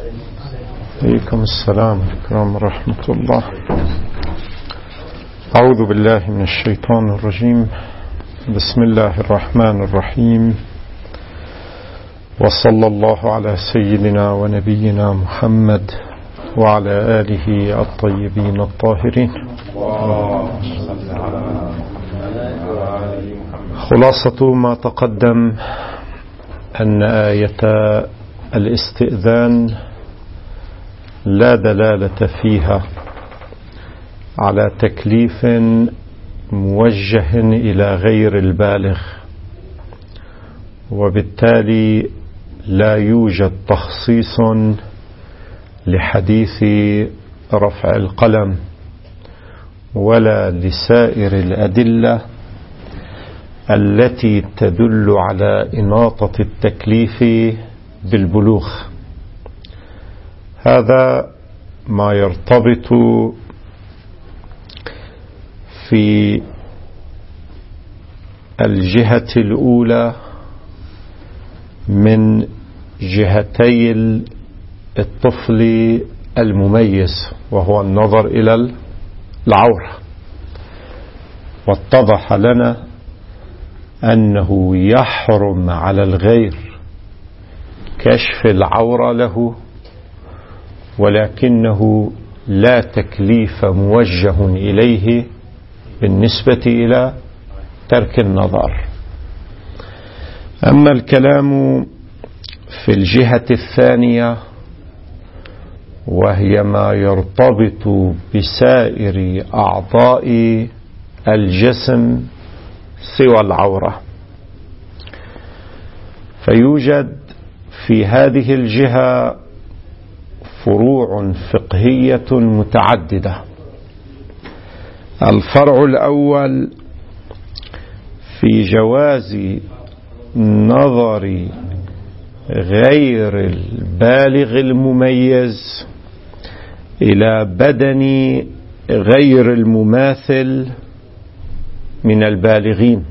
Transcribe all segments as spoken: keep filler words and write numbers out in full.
عليكم السلام عليكم ورحمة الله. أعوذ بالله من الشيطان الرجيم. بسم الله الرحمن الرحيم، وصلى الله على سيدنا ونبينا محمد وعلى آله الطيبين الطاهرين. خلاصة ما تقدم أن آية الاستئذان لا دلالة فيها على تكليف موجه إلى غير البالغ، وبالتالي لا يوجد تخصيص لحديث رفع القلم ولا لسائر الأدلة التي تدل على إناطة التكليف بالبلوغ. هذا ما يرتبط في الجهة الأولى من جهتي الطفل المميز، وهو النظر إلى العورة. واتضح لنا أنه يحرم على الغير كشف العورة له، ولكنه لا تكليف موجه إليه بالنسبة إلى ترك النظر. أما الكلام في الجهة الثانية، وهي ما يرتبط بسائر أعضاء الجسم سوى العورة، فيوجد في هذه الجهة فروع فقهية متعددة. الفرع الأول في جواز نظر غير البالغ المميز إلى بدن غير المماثل من البالغين.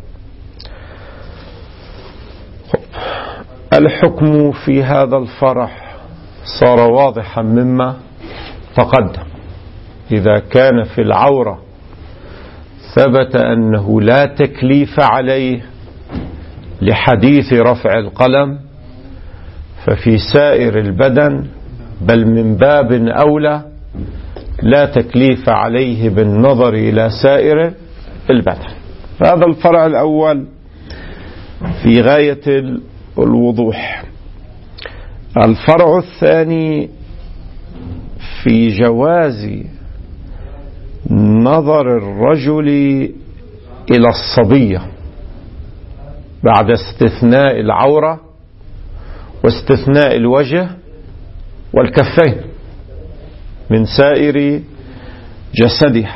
الحكم في هذا الفرع صار واضحا مما تقدم. إذا كان في العورة ثبت أنه لا تكليف عليه لحديث رفع القلم، ففي سائر البدن بل من باب أولى لا تكليف عليه بالنظر إلى سائر البدن. هذا الفرع الأول في غاية الوضوح. الفرع الثاني في جواز نظر الرجل إلى الصبية بعد استثناء العورة واستثناء الوجه والكفين من سائر جسدها.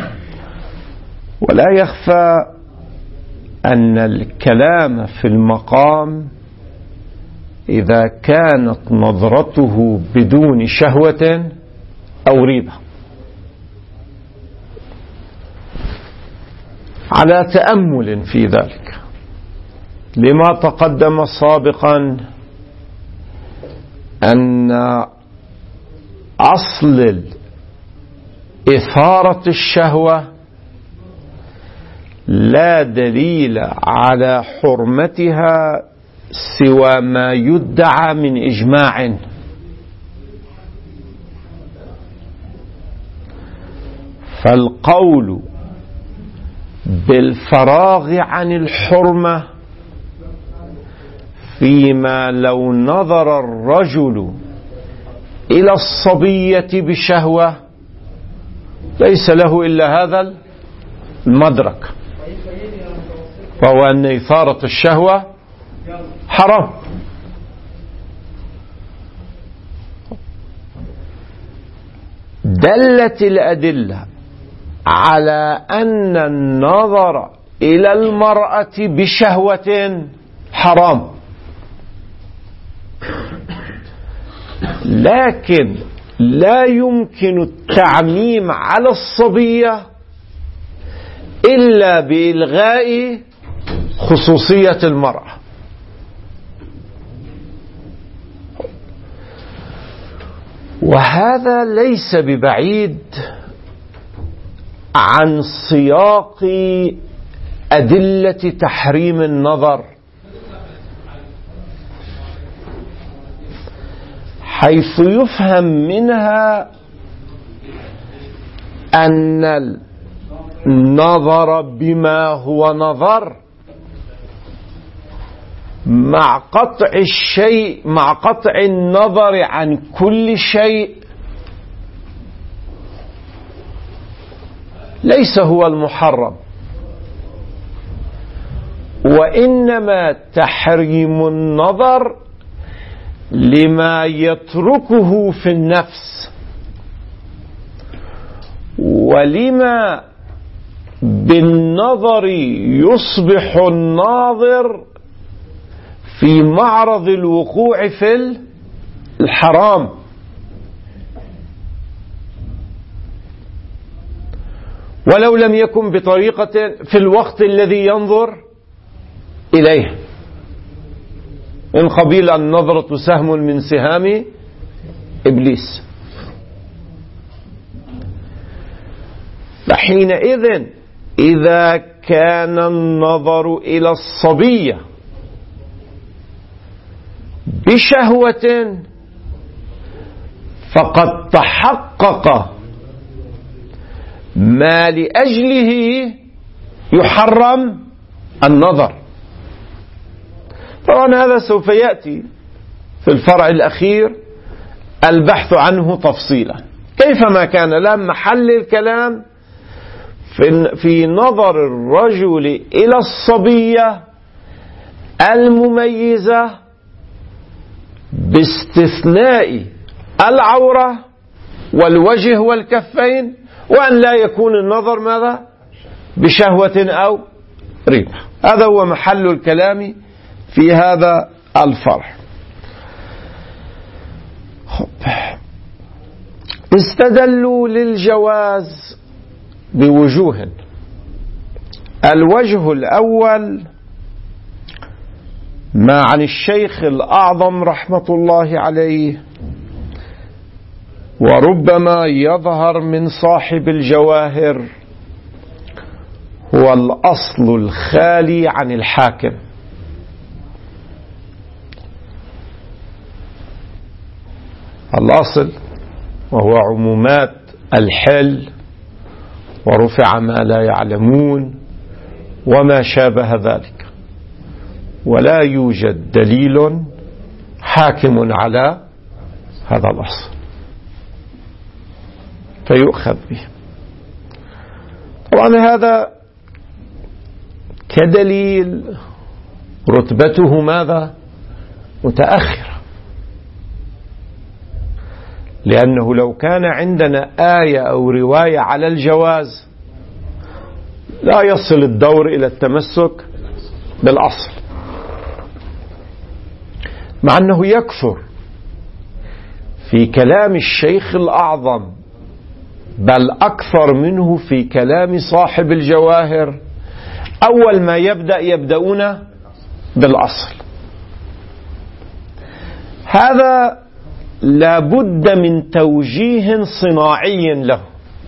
ولا يخفى أن الكلام في المقام إذا كانت نظرته بدون شهوة أو ريبة، على تأمل في ذلك، لما تقدم سابقا أن أصل إثارة الشهوة لا دليل على حرمتها سوى ما يدعى من إجماع. فالقول بالفراغ عن الحرمة فيما لو نظر الرجل إلى الصبية بشهوة ليس له إلا هذا المدرك، وهو أن إثارة الشهوة حرام. دلت الأدلة على أن النظر إلى المرأة بشهوة حرام، لكن لا يمكن التعميم على الصبية إلا بإلغاء خصوصية المرأة. وهذا ليس ببعيد عن سياق أدلة تحريم النظر، حيث يفهم منها أن النظر بما هو نظر مع قطع الشيء مع قطع النظر عن كل شيء ليس هو المحرم، وإنما تحريم النظر لما يتركه في النفس، ولما بالنظر يصبح الناظر في معرض الوقوع في الحرام. ولو لم يكن بطريقة في الوقت الذي ينظر إليه، من قبيل النظرة سهم من سهام إبليس. فحينئذ إذا كان النظر إلى الصبية بشهوة فقد تحقق ما لأجله يحرم النظر. طبعا هذا سوف يأتي في الفرع الأخير البحث عنه تفصيلا، كيفما كان لا محل الكلام في في نظر الرجل إلى الصبية المميزة باستثناء العورة والوجه والكفين، وأن لا يكون النظر ماذا بشهوة أو ريبة. هذا هو محل الكلام في هذا الفرع. استدلوا للجواز بوجوه. الوجه الأول ما عن الشيخ الأعظم رحمة الله عليه، وربما يظهر من صاحب الجواهر، هو الأصل الخالي عن الحاكم. الأصل وهو عمومات الحل ورفع ما لا يعلمون وما شابه ذلك، ولا يوجد دليل حاكم على هذا الأصل فيؤخذ به. طبعا هذا كدليل رتبته ماذا متأخرة، لأنه لو كان عندنا آية أو رواية على الجواز لا يصل الدور إلى التمسك بالأصل، مع أنه يكثر في كلام الشيخ الأعظم، بل أكثر منه في كلام صاحب الجواهر. أول ما يبدأ يبدأون بالأصل. هذا لابد من توجيه صناعي له،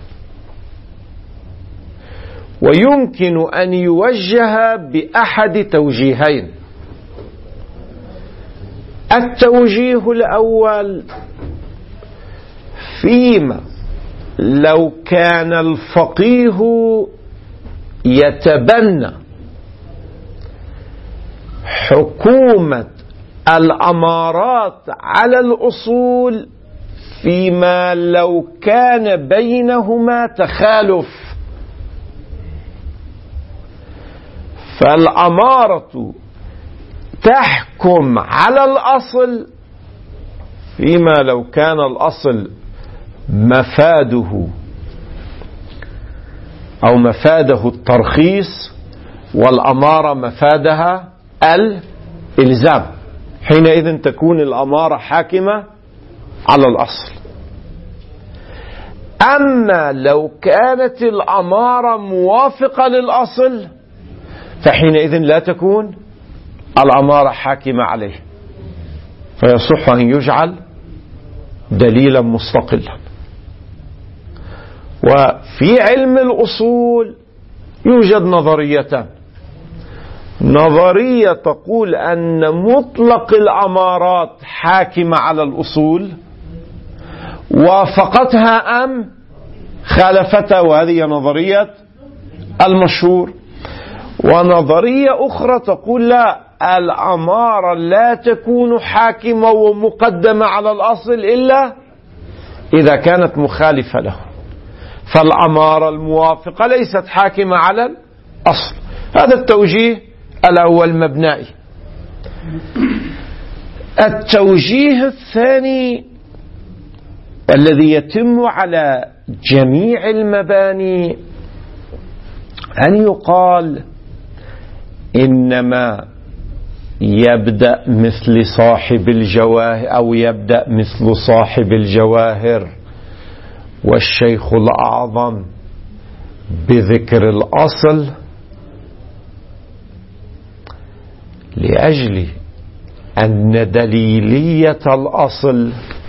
ويمكن أن يوجه بأحد توجيهين. التوجيه الأول فيما لو كان الفقيه يتبنى حكومة الأمارات على الأصول فيما لو كان بينهما تخالف، فالأمارة تحكم على الأصل فيما لو كان الأصل مفاده أو مفاده الترخيص والأمارة مفادها الإلزام، حينئذ تكون الأمارة حاكمة على الأصل. أما لو كانت الأمارة موافقة للأصل فحينئذ لا تكون الأمارة حاكمة عليه، فيصح أن يجعل دليلا مستقلا. وفي علم الأصول يوجد نظريتان: نظرية تقول أن مطلق الأمارات حاكمة على الأصول، وافقتها أم خالفتها، وهذه نظرية المشهور. ونظرية أخرى تقول لا، الأمارة لا تكون حاكمة ومقدمة على الأصل إلا إذا كانت مخالفة له، فالأمارة الموافقة ليست حاكمة على الأصل. هذا التوجيه الأول مبنائي. التوجيه الثاني الذي يتم على جميع المباني أن يقال إنما يبدأ مثل صاحب الجواهر، أو يبدأ مثل صاحب الجواهر والشيخ الأعظم بذكر الأصل لأجل أن دليلية الأصل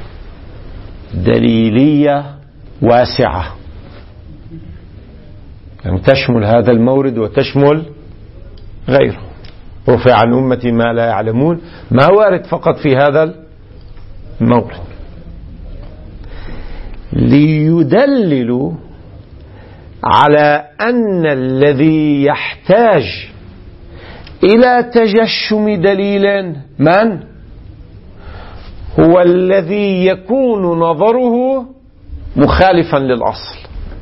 دليلية واسعة، يعني تشمل هذا المورد وتشمل غيره. رفع عن أمتي ما لا يعلمون، ما وارد فقط في هذا المورد. ليدللوا على أن الذي يحتاج إلى تجشم دليل من هو الذي يكون نظره مخالفا للأصل.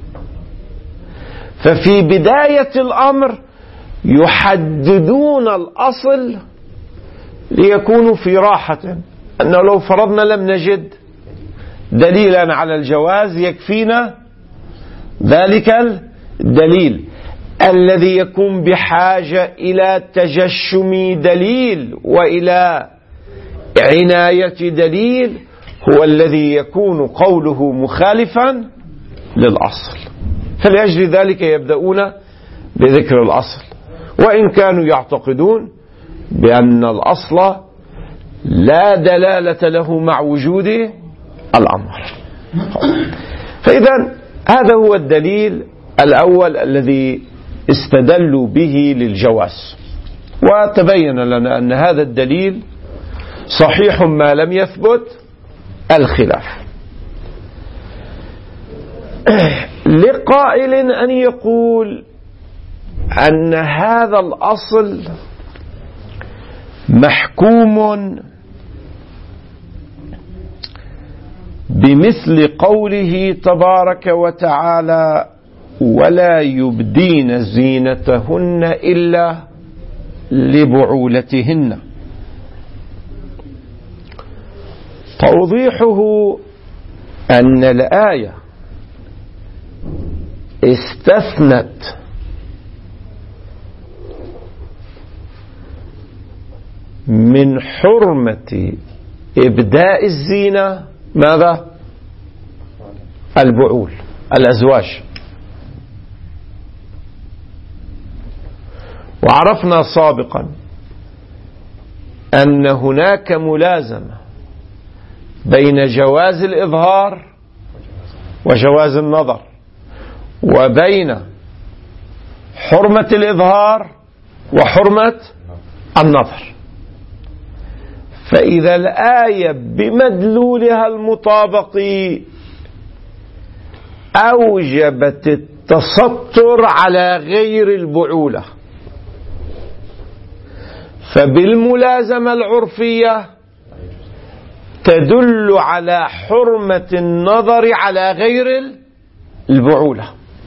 ففي بداية الأمر يحددون الأصل ليكونوا في راحة، أنه لو فرضنا لم نجد دليلا على الجواز يكفينا ذلك الدليل. الذي يكون بحاجة إلى تجشم دليل وإلى عناية دليل هو الذي يكون قوله مخالفا للأصل. فلأجل ذلك يبدأون بذكر الأصل، وإن كانوا يعتقدون بأن الأصل لا دلالة له مع وجود الأمر. فإذا هذا هو الدليل الأول الذي استدلوا به للجواز، وتبين لنا أن هذا الدليل صحيح ما لم يثبت الخلاف. لقائل أن يقول أن هذا الأصل محكوم بمثل قوله تبارك وتعالى: ولا يبدين زينتهن إلا لبعولتهن. توضيحه أن الآية استثنت من حرمة إبداء الزينة ماذا؟ البعول، الأزواج. وعرفنا سابقا أن هناك ملازمة بين جواز الإظهار وجواز النظر، وبين حرمة الإظهار وحرمة النظر. فإذا الآية بمدلولها المطابق أوجبت التستر على غير البعولة، فبالملازمة العرفية تدل على حرمة النظر على غير البعولة.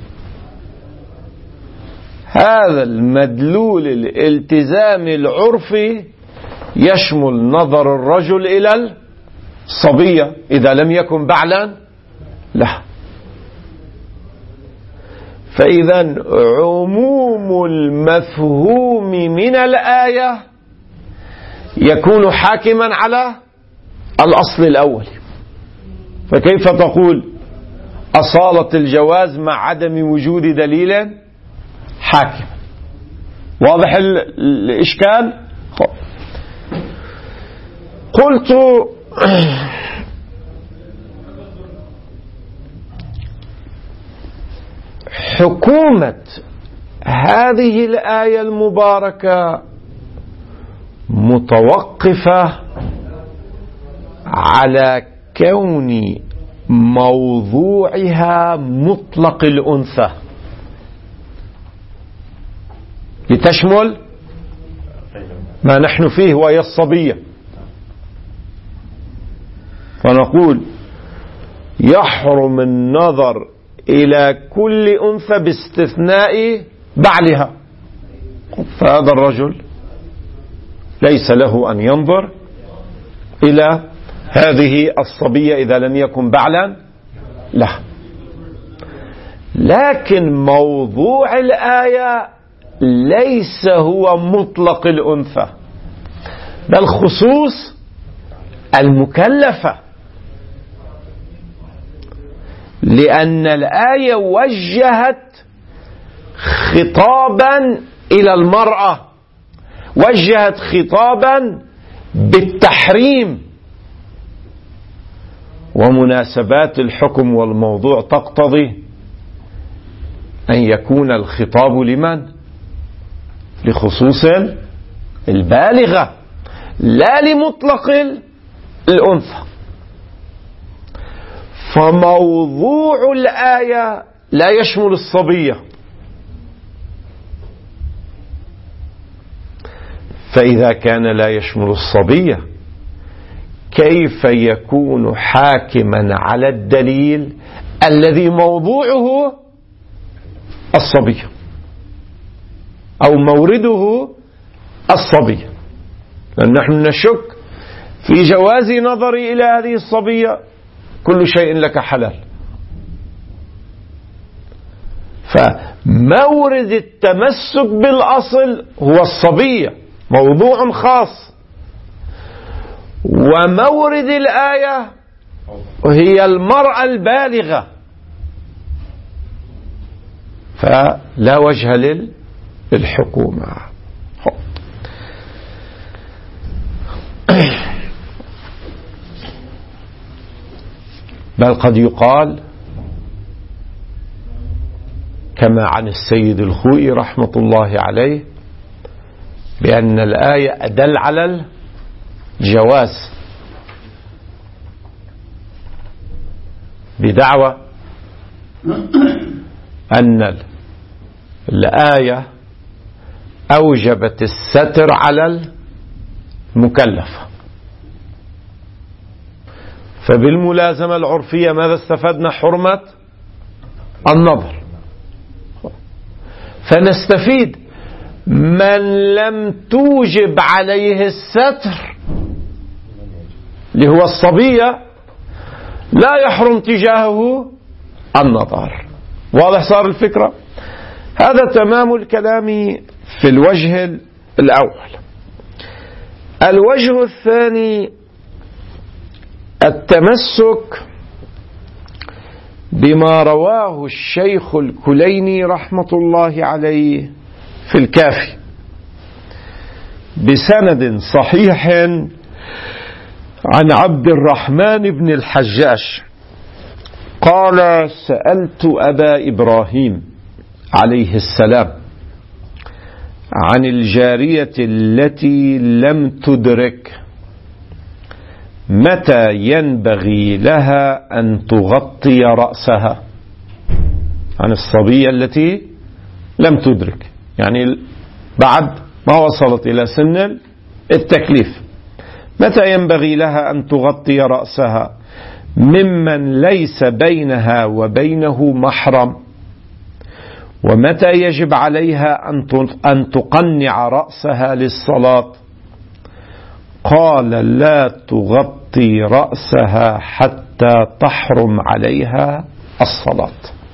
هذا المدلول الالتزام العرفي يشمل نظر الرجل إلى الصبية إذا لم يكن بعلا له. فإذا عموم المفهوم من الآية يكون حاكما على الأصل الأول. فكيف تقول أصالة الجواز مع عدم وجود دليل حاكم؟ واضح الإشكال؟ قلت حكومة هذه الآية المباركة متوقفة على كون موضوعها مطلق الأنثى، لتشمل ما نحن فيه وهي الصبية. فنقول يحرم النظر إلى كل أنثى باستثناء بعلها، فهذا الرجل ليس له أن ينظر إلى هذه الصبية إذا لم يكن بعلا له. لكن موضوع الآية ليس هو مطلق الأنثى، بل خصوص المكلفة، لأن الآية وجهت خطابا إلى المرأة، وجهت خطابا بالتحريم، ومناسبات الحكم والموضوع تقتضي أن يكون الخطاب لمن؟ لخصوص البالغة، لا لمطلق الأنثى. فموضوع الآية لا يشمل الصبية، فإذا كان لا يشمل الصبية كيف يكون حاكما على الدليل الذي موضوعه الصبية أو مورده الصبية؟ لأن نحن نشك في جواز نظري إلى هذه الصبية، كل شيء لك حلال. فمورد التمسك بالأصل هو الصبية، موضوع خاص، ومورد الآية هي المرأة البالغة، فلا وجه للحكومة. بل قد يقال كما عن السيد الخوئي رحمة الله عليه بأن الآية أدل على الجواز، بدعوى أن الآية أوجبت الستر على المكلف. فبالملازمة العرفية ماذا استفدنا؟ حرمة النظر. فنستفيد من لم توجب عليه الستر اللي هو الصبية لا يحرم تجاهه النظر. واضح صار الفكرة؟ هذا تمام الكلام في الوجه الأول. الوجه الثاني التمسك بما رواه الشيخ الكليني رحمة الله عليه في الكافي بسند صحيح عن عبد الرحمن بن الحجاج قال: سألت أبا إبراهيم عليه السلام عن الجارية التي لم تدرك متى ينبغي لها أن تغطي رأسها، عن الصبية التي لم تدرك، يعني بعد ما وصلت إلى سن التكليف، متى ينبغي لها أن تغطي رأسها ممن ليس بينها وبينه محرم، ومتى يجب عليها أن تقنع رأسها للصلاة؟ قال: لا تغطي رأسها حتى تحرم عليها الصلاة.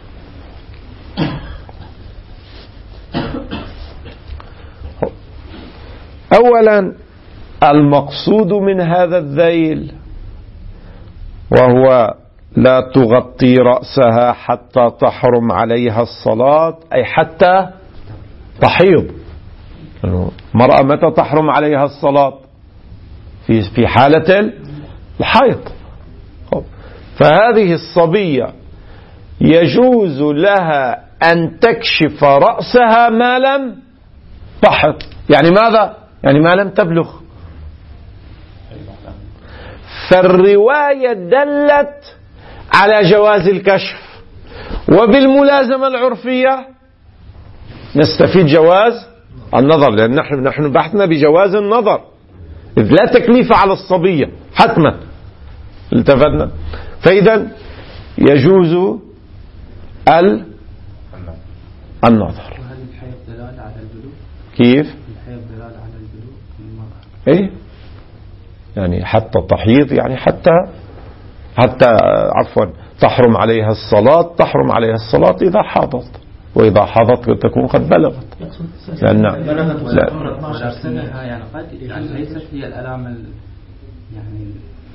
أولا المقصود من هذا الذيل وهو لا تغطي رأسها حتى تحرم عليها الصلاة، أي حتى تحيض. المرأة متى تحرم عليها الصلاة؟ في في حالة الحيض. فهذه الصبية يجوز لها أن تكشف رأسها ما لم تحط. يعني ماذا؟ يعني ما لم تبلغ. فالرواية دلت على جواز الكشف، وبالملازمة العرفية نستفيد جواز النظر، لأن نحن نحن بحثنا بجواز النظر، إذ لا تكليف على الصبية حتما. التفتنا. فإذا يجوز النظر. كيف؟ إيه؟ يعني حتى تحيض، يعني حتى حتى عفوا تحرم عليها الصلاة، تحرم عليها الصلاة إذا حاضت، وإذا حاضت تكون قد بلغت. لأن لا يعني قد يعني ليست هي الألام يعني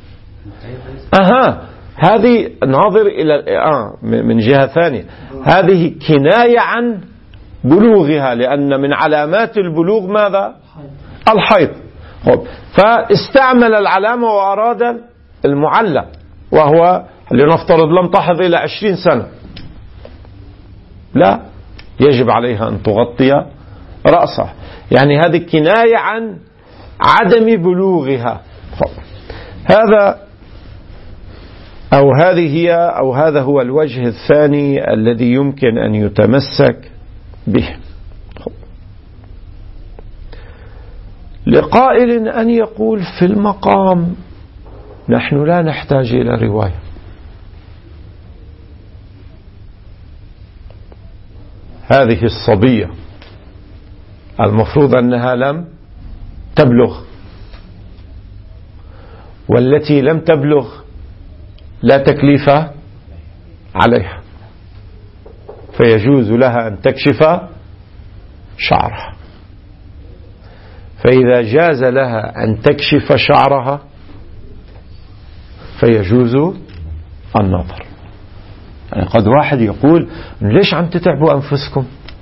أها هذه ناظر إلى آه من جهة ثانية، هذه كناية عن بلوغها، لأن من علامات البلوغ ماذا؟ الحيض. فاستعمل العلامة وأراد المعلم، وهو لنفترض لم تحض إلى عشرين سنة، لا يجب عليها أن تغطي رأسها. يعني هذه كناية عن عدم بلوغها. هذا أو هذه هي أو هذا هو الوجه الثاني الذي يمكن أن يتمسك به. لقائل أن يقول في المقام نحن لا نحتاج إلى رواية، هذه الصبية المفروض أنها لم تبلغ، والتي لم تبلغ لا تكليف عليها، فيجوز لها أن تكشف شعرها. فإذا جاز لها أن تكشف شعرها فيجوز النظر. يعني قد واحد يقول ليش عم تتعبوا أنفسكم؟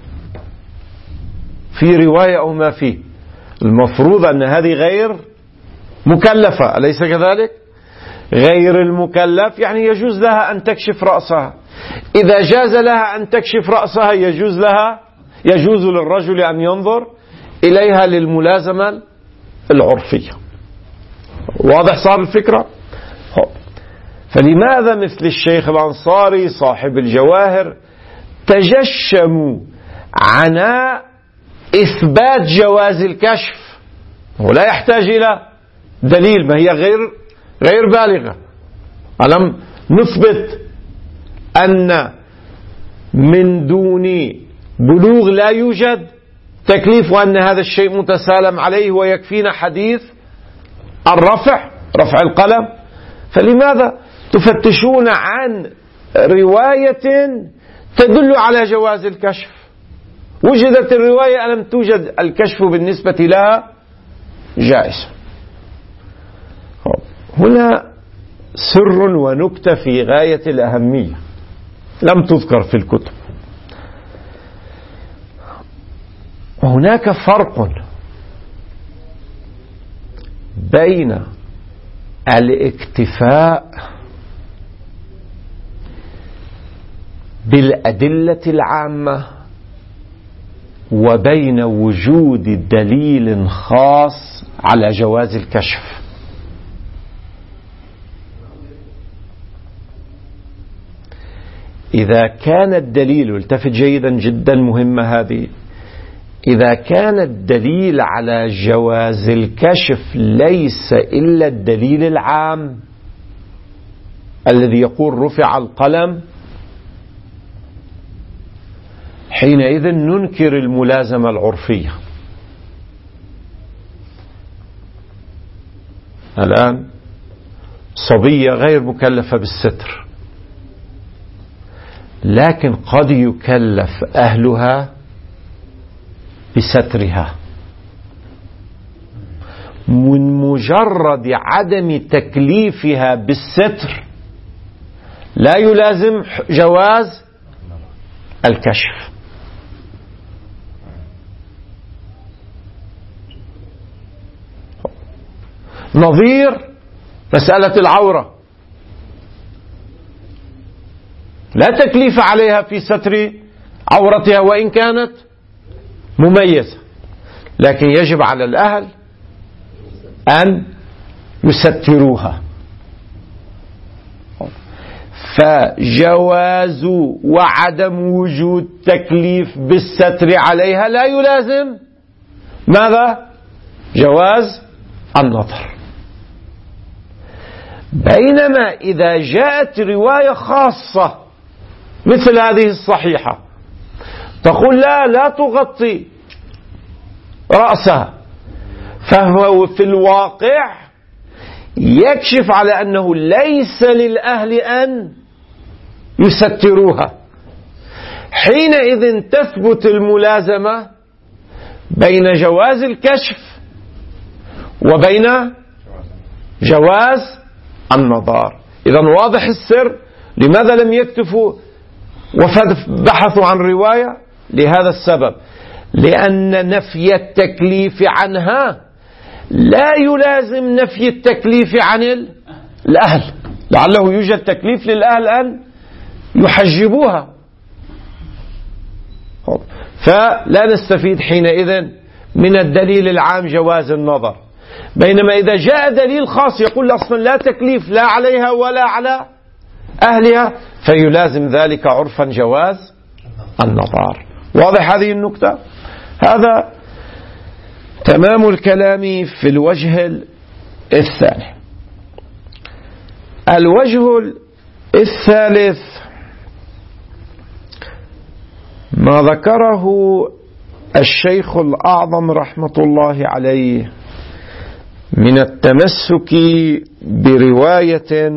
في رواية أو ما فيه، المفروض أن هذه غير مكلفة، أليس كذلك؟ غير المكلف يعني يجوز لها أن تكشف رأسها. إذا جاز لها أن تكشف رأسها يجوز لها يجوز للرجل أن ينظر إليها للملازمة العرفية. واضح صار الفكرة؟ فلماذا مثل الشيخ الأنصاري صاحب الجواهر تجشموا عناء إثبات جواز الكشف؟ هو لا يحتاج إلى دليل، ما هي غير غير بالغة. ألم نثبت أن من دون بلوغ لا يوجد تكليف، وأن هذا الشيء متسالم عليه، ويكفينا حديث الرفع رفع القلم. فلماذا تفتشون عن رواية تدل على جواز الكشف؟ وجدت الرواية ألم توجد الكشف بالنسبة لها جائز. هنا سر ونكتة في غاية الأهمية لم تذكر في الكتب. هناك فرق بين الاكتفاء بالأدلة العامة وبين وجود دليل خاص على جواز الكشف. إذا كان الدليل، التفت جيدا جدا مهمة هذه، إذا كان الدليل على جواز الكشف ليس إلا الدليل العام الذي يقول رفع القلم، حينئذ ننكر الملازمة العرفية. الآن صبية غير مكلفة بالستر، لكن قد يكلف أهلها بسترها. من مجرد عدم تكليفها بالستر لا يلازم جواز الكشف. نظير مسألة العورة، لا تكليف عليها في ستر عورتها وإن كانت مميزة، لكن يجب على الأهل أن يستروها. فجواز وعدم وجود تكليف بالستر عليها لا يلازم ماذا؟ جواز النظر. بينما إذا جاءت رواية خاصة مثل هذه الصحيحة تقول لا لا تغطي رأسها، فهو في الواقع يكشف على أنه ليس للأهل أن يستروها. حينئذ تثبت الملازمة بين جواز الكشف وبين جواز النظر. إذن واضح السر. لماذا لم يكتفوا وبحثوا عن رواية؟ لهذا السبب، لأن نفي التكليف عنها لا يلازم نفي التكليف عن الأهل. لعله يوجد تكليف للأهل أن يحجبوها، فلا نستفيد حينئذ من الدليل العام جواز النظر. بينما إذا جاء دليل خاص يقول أصلا لا تكليف لا عليها ولا على أهلها، فيلازم ذلك عرفا جواز النظر. واضح هذه النقطة؟ هذا تمام الكلام في الوجه الثاني. الوجه الثالث ما ذكره الشيخ الأعظم رحمة الله عليه من التمسك برواية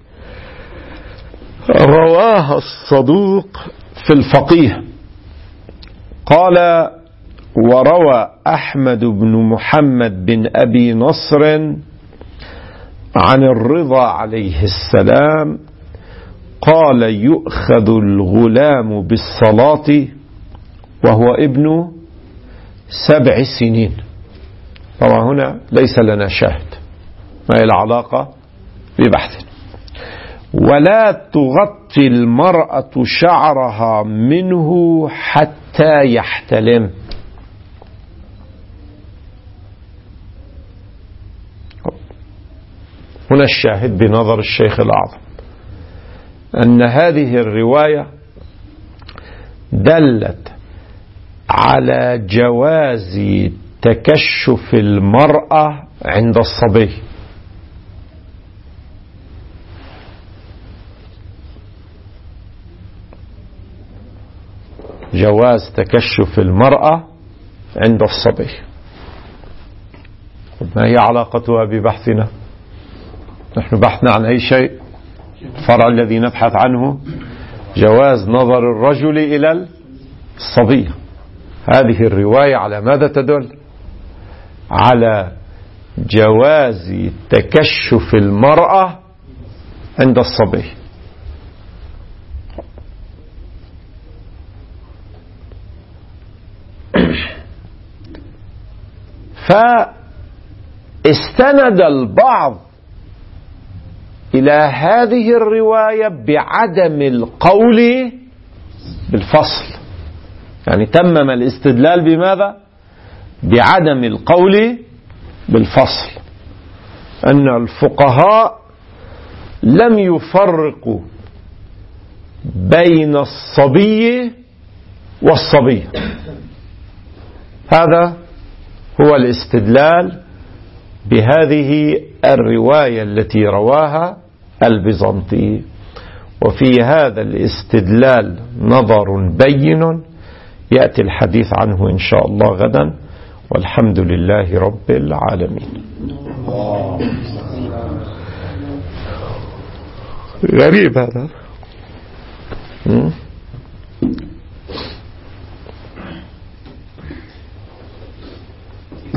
رواها الصدوق في الفقيه. قال: وروى أحمد بن محمد بن أبي نصر عن الرضا عليه السلام قال: يؤخذ الغلام بالصلاة وهو ابن سبع سنين. طبعا هنا ليس لنا شاهد، ما هي العلاقة ببحث. ولا تغطي المرأة شعرها منه حتى يحتلم. هنا الشاهد بنظر الشيخ الأعظم أن هذه الرواية دلت على جواز تكشف المرأة عند الصبي. جواز تكشف المرأة عند الصبي. ما هي علاقتها ببحثنا؟ نحن بحثنا عن أي شيء؟ الفرع الذي نبحث عنه جواز نظر الرجل إلى الصبي. هذه الرواية على ماذا تدل؟ على جواز تكشف المرأة عند الصبي. فاستند البعض إلى هذه الرواية بعدم القول بالفصل، يعني تمم الاستدلال بماذا؟ بعدم القول بالفصل. أن الفقهاء لم يفرقوا بين الصبي والصبي. هذا هو الاستدلال بهذه الرواية التي رواها البيزنطي. وفي هذا الاستدلال نظر بين يأتي الحديث عنه إن شاء الله غدا، والحمد لله رب العالمين. غريب هذا.